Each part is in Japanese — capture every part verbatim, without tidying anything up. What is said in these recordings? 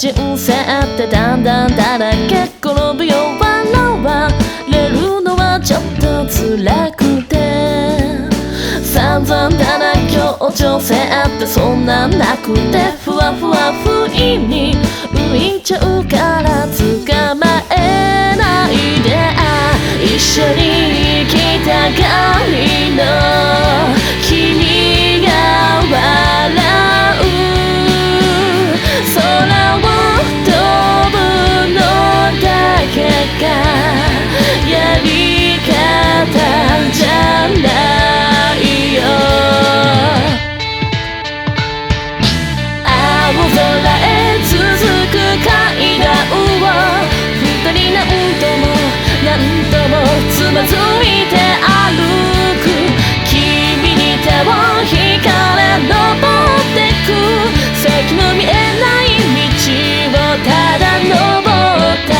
人生ってだんだんだらけ転ぶよ笑われるのはちょっと辛くて散々だな協調性ってそんなんなくてふわふわ不意に浮いちゃうから捕まえないで一緒に行きたがりの君が笑う空を飛ぶのだけがやり方じゃないよ青空へ続く階段を二人何度も何度もつまずいて歩く君に手を引かれ登ってく先の見えない道をただ登った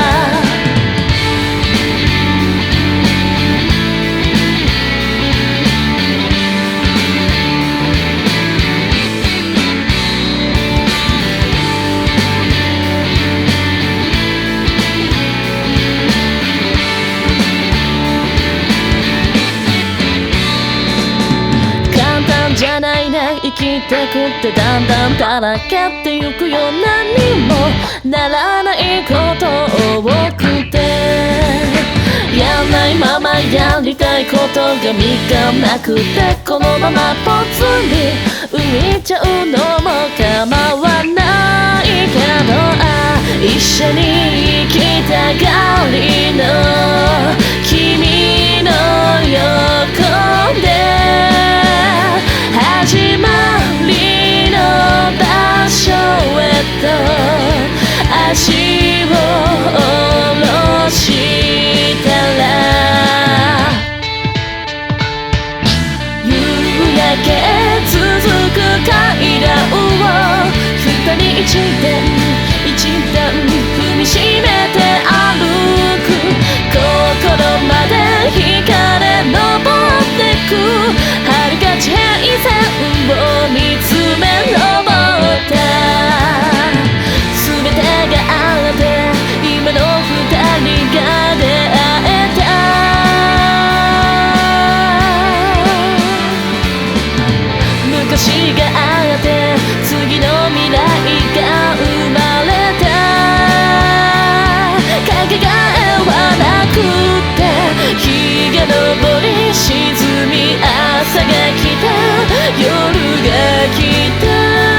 じゃないね生きてくってだんだんだらけてゆくよ何もならないこと多くてやんないままやりたいことが見かなくてこのままぽつり浮いちゃうのも構わないけどあ一緒に行きたがりの君の横で始まりの場所へと足を下ろしたら夕焼け続く階段を二人一段一段踏みしめて歩く心まで惹かれ登ってく遥か地平線を見つめ登った全てがあって今の二人が出会えた昔があって次の未来が生まれたかけがえはなくって日が昇り沈み朝が来た夜が来た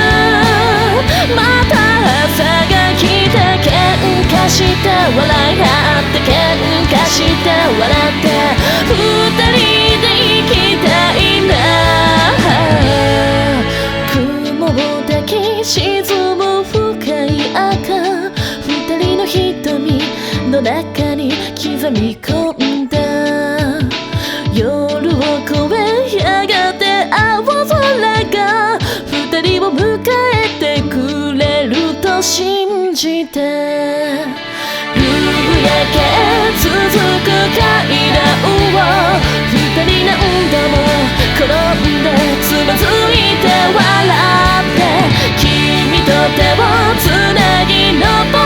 また朝が来た喧嘩して笑い合って喧嘩して笑って二人で生きたいな雲的沈む深い赤二人の瞳の中に刻み込んだ夜を越えやがて青空が二人を迎えてくれると信じて夕焼け続く階段を二人何度も転んでつまずいて笑って君と手をつなぎ登